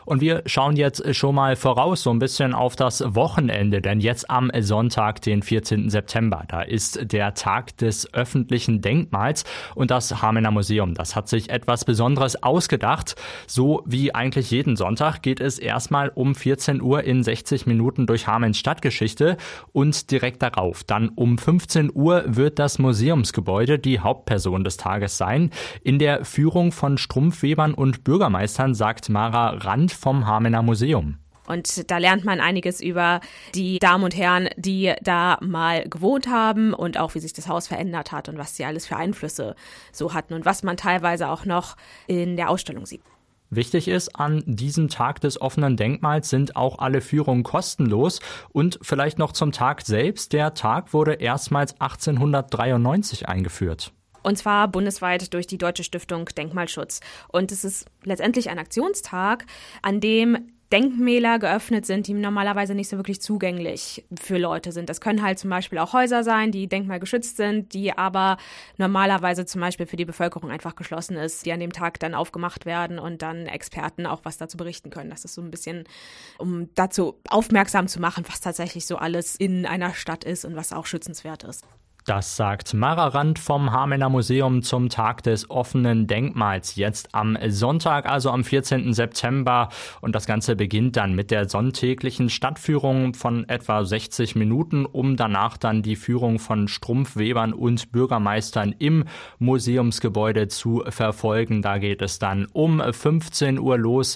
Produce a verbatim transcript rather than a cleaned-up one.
Und wir schauen jetzt schon mal voraus so ein bisschen auf das Wochenende, denn jetzt am Sonntag, den vierzehnten September, da ist der Tag des öffentlichen Denkmals und das Hamener Museum, das hat sich etwas Besonderes ausgedacht. So wie eigentlich jeden Sonntag geht es erstmal um vierzehn Uhr in sechzig Minuten durch Hamens Stadtgeschichte und direkt darauf, dann um fünfzehn Uhr wird das Museumsgebäude die Hauptperson des Tages sein. In der Führung von Strumpfwebern und Bürgermeistern sagt Mara Rand vom Hamener Museum. Und da lernt man einiges über die Damen und Herren, die da mal gewohnt haben und auch wie sich das Haus verändert hat und was sie alles für Einflüsse so hatten und was man teilweise auch noch in der Ausstellung sieht. Wichtig ist, an diesem Tag des offenen Denkmals sind auch alle Führungen kostenlos und vielleicht noch zum Tag selbst. Der Tag wurde erstmals achtzehnhundertdreiundneunzig eingeführt. Und zwar bundesweit durch die Deutsche Stiftung Denkmalschutz. Und es ist letztendlich ein Aktionstag, an dem Denkmäler geöffnet sind, die normalerweise nicht so wirklich zugänglich für Leute sind. Das können halt zum Beispiel auch Häuser sein, die denkmalgeschützt sind, die aber normalerweise zum Beispiel für die Bevölkerung einfach geschlossen ist, die an dem Tag dann aufgemacht werden und dann Experten auch was dazu berichten können. Das ist so ein bisschen, um dazu aufmerksam zu machen, was tatsächlich so alles in einer Stadt ist und was auch schützenswert ist. Das sagt Mara Rand vom Hamener Museum zum Tag des offenen Denkmals. Jetzt am Sonntag, also am vierzehnten September. Und das Ganze beginnt dann mit der sonntäglichen Stadtführung von etwa sechzig Minuten, um danach dann die Führung von Strumpfwebern und Bürgermeistern im Museumsgebäude zu verfolgen. Da geht es dann um fünfzehn Uhr los